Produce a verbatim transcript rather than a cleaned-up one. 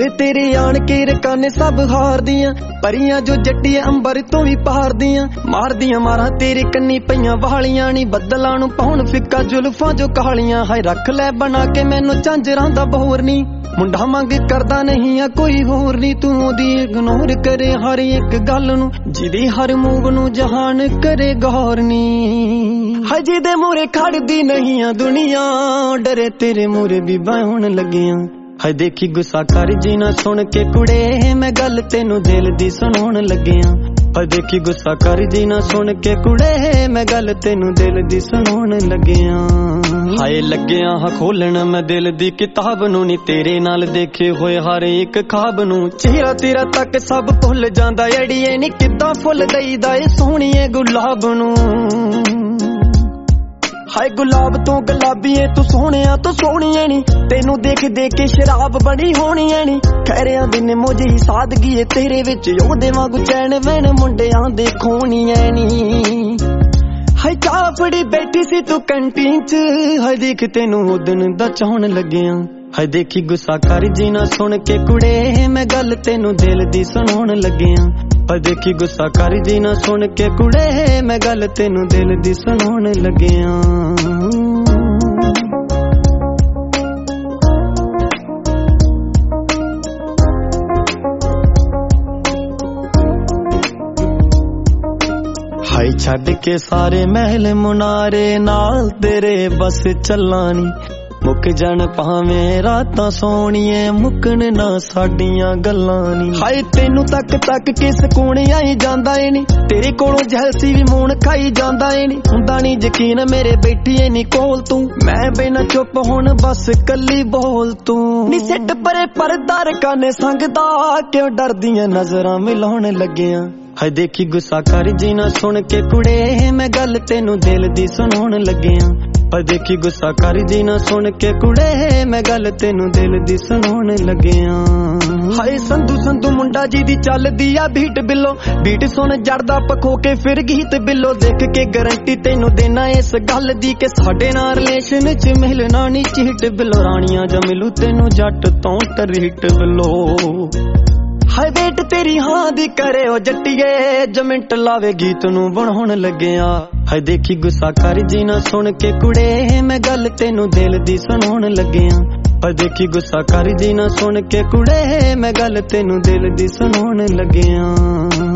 मुरे तेरे आन के रकाने सब हार दियां परियां जो जट्टियां अंबर तो भी पहाड़ दियां मार दियां मारा तेरे कन्नी पईयां वालियां नी बदलां नूं पाउण फिक्का जुल्फां जो कालियां हाय रख लै बना के मैनू झांजरां दा बोर नी मुंडा मंग करदा नहीं आ कोई होर नी तू ओदी इग्नोर करे हर एक गल नूं जिदी हर मूव नूं जहान करे गौर नी हाय जिदे मूरे खड़दी नहीं आ दुनिया डरे तेरे मूरे भी बाहुण लगियां हाय देखी गुस्सा कर जी ना सुन के कुड़े मैं गल तेनू दिल दी सुनाउण लगियां हाय देखी गुस्सा कर जी ना सुन के कुड़े मैं गल तेनू दिल दी सुनाउण लगियां हाय लगियां हा खोलण मैं दिल दी किताब नू नी तेरे नाल देखे होए हर एक ख्वाब नू चेहरा तेरा तक सब भुल जांदा अड़िए नी किद्दां फुल दईदा ए सोहणीए गुलाब नू हाय गुलाब तो गुलाबी है तू सोहणिया तू सोहणिया नी तेनू देख देख के शराब बड़ी होनी है नी खैरिया दिन मुझे ही सादगी है तेरे विच ओदे वांगू चैन वैन मुंडियां दे खोनी है नी हाय चाह फड़ी बैठी सी तू कैंटीन च हाय देख तेनू उदन दा चाहण लगियां हाय देखी गुस्सा कर जी ना सुन के कुड़े मैं गल तेनू दिल दी सुनाउण लगियां हाय देखी गुस्सा कर जी ना सुन के कुड़े मैं गल तेनू दिल दी सुनाउण लगियां हाय छड्ड के सारे महल मुनारे नाल तेरे बस चलानी मुक जान भावें रातां सोहणीए मुकन ना साडियां गल्लां नी हाय तेनू तक तक के सकून आई जांदा ए नी तेरे कोलों जैलसी भी मून खाई जांदा ए नी हुंदा नी यकीन मेरे बैठीए नी कोल तू मैं बिना चुप हुण बस कल्ली बोल तू नी सिट परे परदा रकाने संगदा क्यों डरदियां नजरां मिलाउण लगियां हाय देखी गुस्सा कर जी ना सुन के कुड़े मैं गल तेनू दिल दी सुनाउण लगियां हाय देखी गुस्सा कर जी ना सुन के कुड़े मैं गल तेनू दिल दी सुनाउण लगियां हाय संधू संधू मुंडा जी दी चलदी आ बीट बिलो बीट सुन जड़दा पखो के फिर गीत बिलो देख के गारंटी तेनू देना इस गल दी के साडे नाल रिलेशन च मिलना नी चीट बिलो रानियां जा मिलू तेनू जट तो टरीट बिलो हाय वेट तेरी हां दी करे ओ जट्टिए जमिंट लावे गीत नू बनाउण लगिया हाय देखी गुस्सा कर जी ना सुन के कुड़े मैं गल तेनू दिल दी सुनाउण लगिया हाय देखी गुस्सा कर जी ना सुन के कुड़े मैं गल तेनू दिल दी सुनाउण लगिया।